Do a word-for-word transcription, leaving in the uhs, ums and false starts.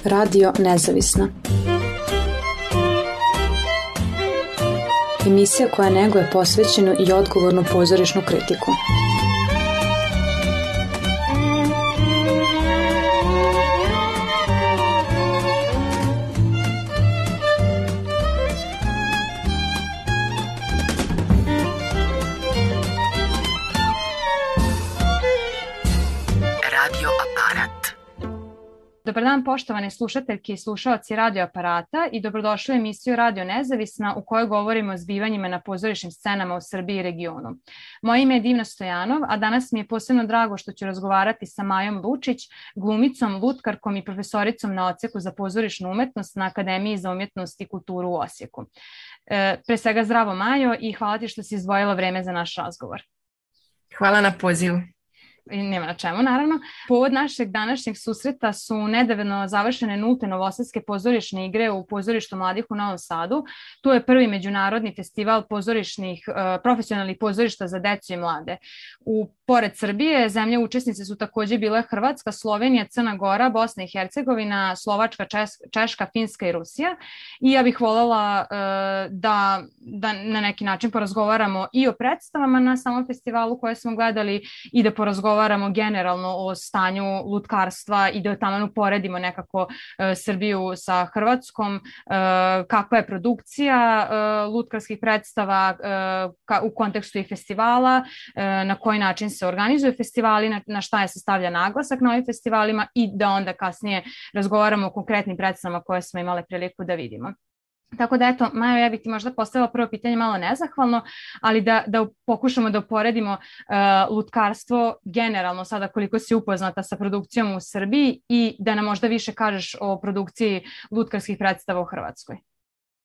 Radio Nezavisna. Emisija koja neguje posvećenu i odgovornu pozorišnu kritiku. Dobar dan, poštovane slušateljke i slušaoci Radio Aparata i dobrodošli u emisiju Radio Nezavisna u kojoj govorimo o zbivanjima na pozorišnim scenama u Srbiji i regionu. Moje ime je Divna Stojanov, a danas mi je posebno drago što ću razgovarati sa Majom Lučić, glumicom, lutkarkom i profesoricom na odseku za pozorišnu umetnost na Akademiji za umjetnost i kulturu u Osijeku. E, pre svega zdravo Majo i hvala ti što si izdvojila vreme za naš razgovor. Hvala na pozivu. Nema na čemu, naravno. Povod našeg današnjeg susreta su nedavno završene nulte novosadske pozorišne igre u pozorištu mladih u Novom Sadu. Tu je prvi međunarodni festival pozorišnih, profesionalnih pozorišta za decu i mlade. U Pored Srbije, zemlje učesnice su također bile Hrvatska, Slovenija, Crna Gora, Bosna i Hercegovina, Slovačka, Češka, Finska i Rusija. I ja bih voljela da, da na neki način porazgovaramo i o predstavama na samom festivalu koje smo gledali i da porazgovaramo generalno o stanju lutkarstva i da tamo uporedimo nekako Srbiju sa Hrvatskom, kakva je produkcija lutkarskih predstava u kontekstu i festivala, na koji način se organizuju festivali, na, na šta je se stavlja naglasak na ovim festivalima i da onda kasnije razgovaramo o konkretnim predstavama koje smo imale priliku da vidimo. Tako da eto, Majo, ja bih ti možda postavila prvo pitanje malo nezahvalno, ali da, da pokušamo da uporedimo uh, lutkarstvo generalno sada koliko si upoznata sa produkcijom u Srbiji i da nam možda više kažeš o produkciji lutkarskih predstava u Hrvatskoj.